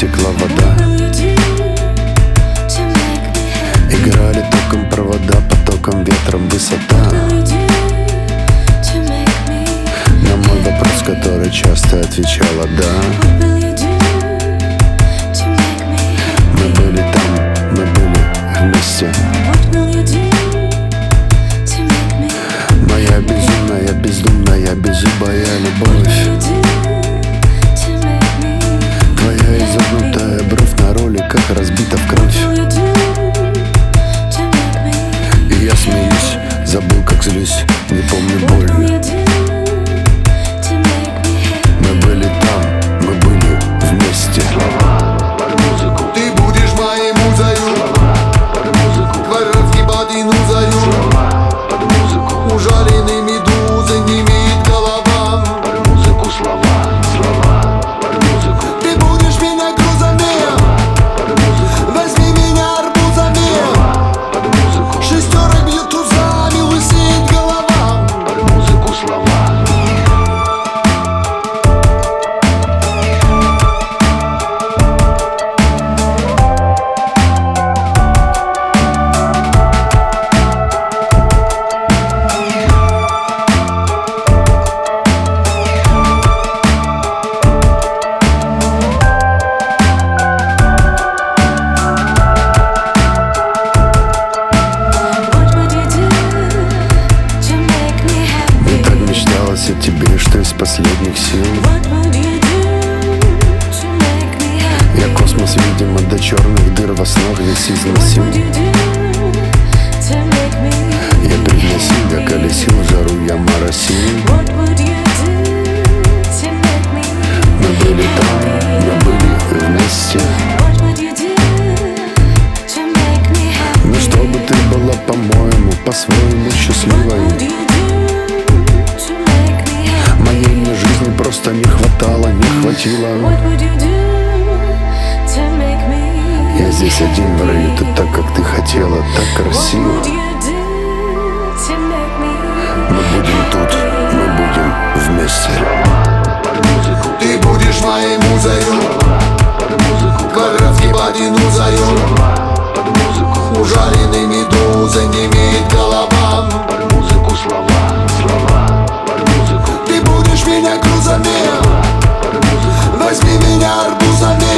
текла вода. Играли током провода, потоком, ветром высота. На мой вопрос, который часто отвечала «да». Мы были там, мы были вместе. Моя безумная, бездумная, беззубая любовь. Твоя изогнутая бровь на роликах разбита в кровь. И я смеюсь, забыл, как злюсь, не помню боль. Мы были там, мы были вместе. Ты будешь моей музою, квадратский под инузою. Ужаленный медузы не имеет голова. Ты будешь меня грузами, возьми меня арбузами. Шестерок бьют тузами, лысеет голова. О тебе, что из последних сил. Я космос, видимо, до черных дыр во снах весь износил. Я привносил, я колесил, жару я моросил. Мы были там, мы были вместе. Но чтобы ты была, по-моему, по-своему счастливой. Моей мне жизни просто не хватало, не хватило. Я здесь один в раю, ты так, как ты хотела, так красиво. Мы будем тут, мы будем вместе. Ты будешь моей музою, квадратский под инузою. Ужаленный медузы не имеет голова. Ты будешь меня грузами, возьми меня арбузами.